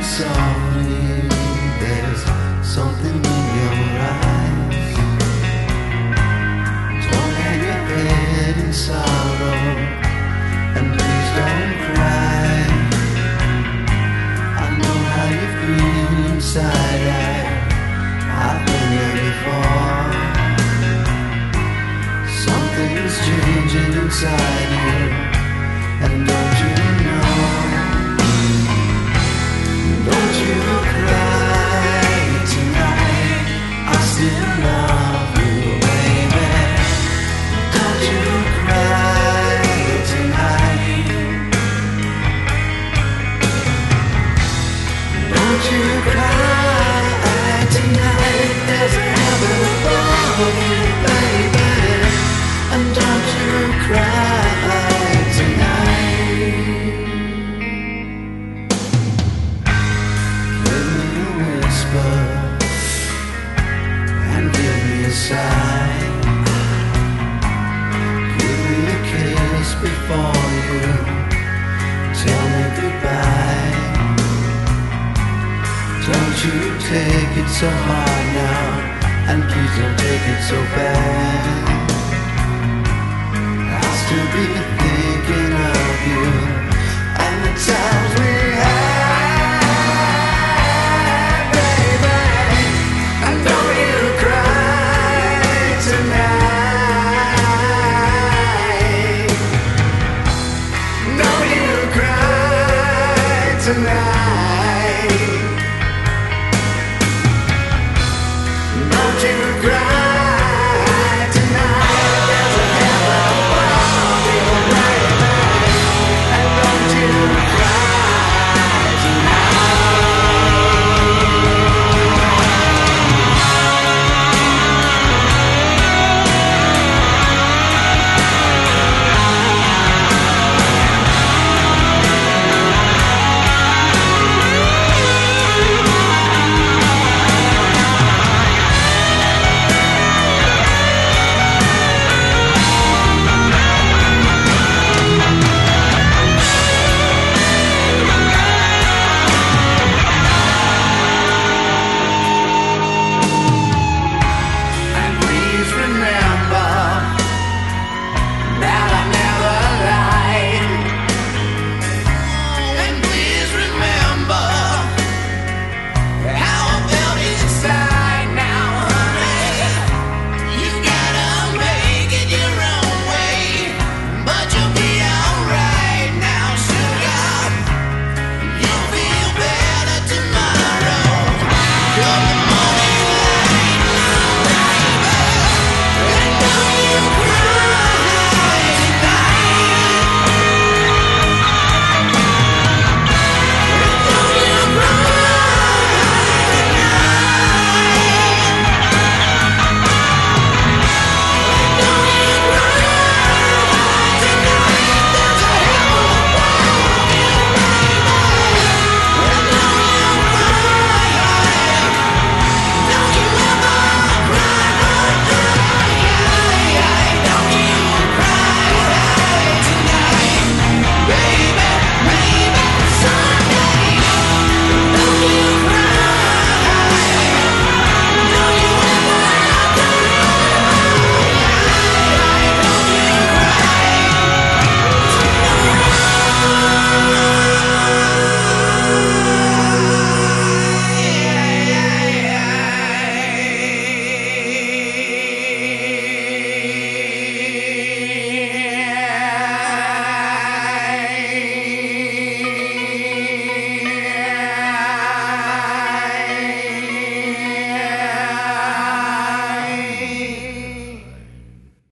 softly, there's something in your eyes. Don't hang your head in sorrow, and please don't cry. I know how you feel inside. I've been there before. Something's changing inside you, and don't you know? Don't you cry tonight, I still love you, baby. Don't you cry tonight. Don't you cry tonight, there's heaven above you, baby. And don't you cry tonight. Give me a whisper and give me a sigh. Give me a kiss before you tell me goodbye. Don't you take it so hard now, and please don't take it so bad. I'll still be there.